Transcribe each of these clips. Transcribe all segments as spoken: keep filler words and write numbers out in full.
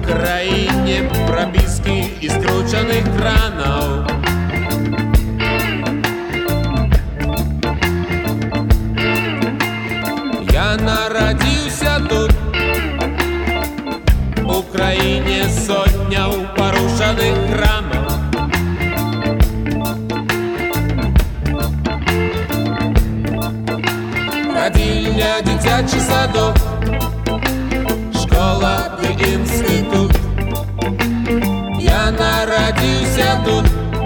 краіне прапіскі і скручаных кранаў. Я нарадзіўся тут, у краіне сотняў парушаных храмаў. Радзільня, дзіцячы садок, школа і інстытут. Я нарадзіўся тут,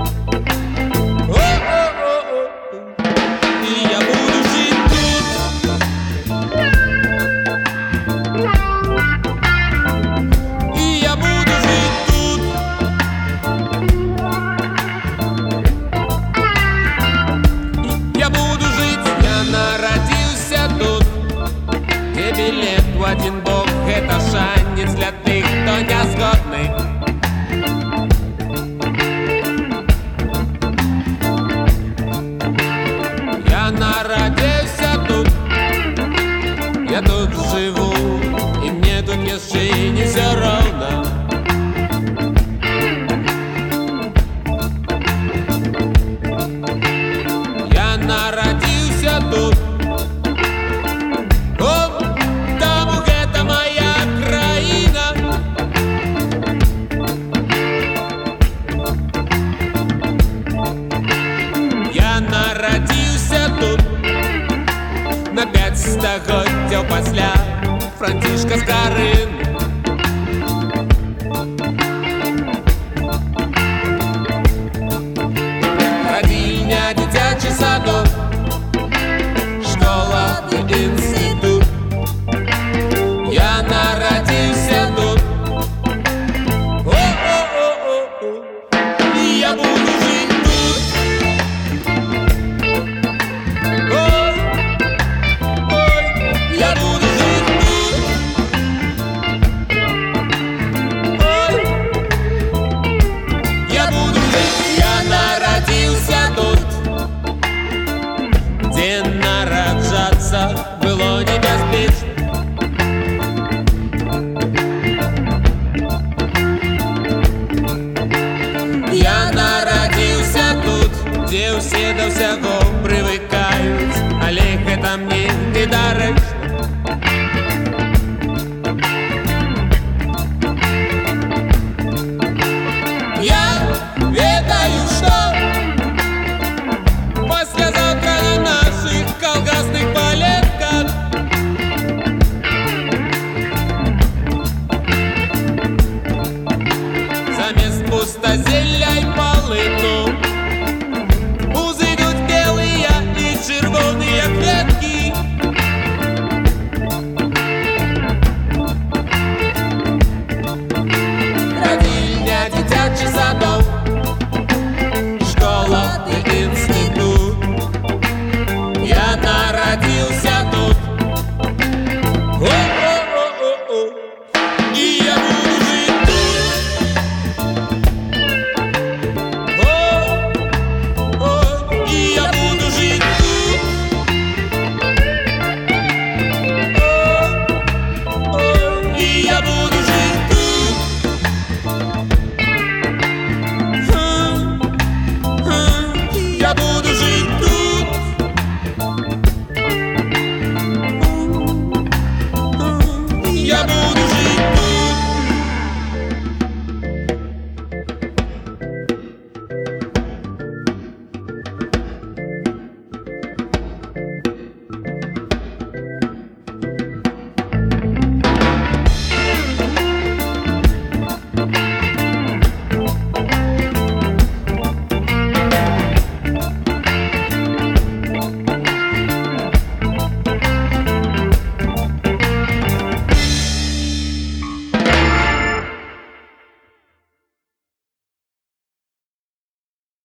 і я буду жыць тут. І я буду жыць тут. Я буду жыць, я нарадзіўся тут, где билет в один бок — это шанец для тых, кто не згодны. Я нарадзіўся тут, я тут жыву, і мне тут яшчэ не ўсё роўна. Я нарадзіўся тут, о, таму гэта моя краіна. Я нарадзіўся тут на пяць стагоддзяў пасля Францішка Скарыны. Радзільня, дзіцячы садок, школа і інстытут. Я нарадзіўся тут, о-о-о-о-о, і я буду жыць тут. Ой, ой, я буду жыць тут. Ой, я буду жыць, я нарадзіўся тут, дзе нараджацца было небяспечна. Я нарадзіўся тут, дзе ўсе да ўсяго прывыкаюць, але гэта мне недарэчна. Я ведаю, што паслязаўтра на нашых калгасных палетках замест пустазелля і палыну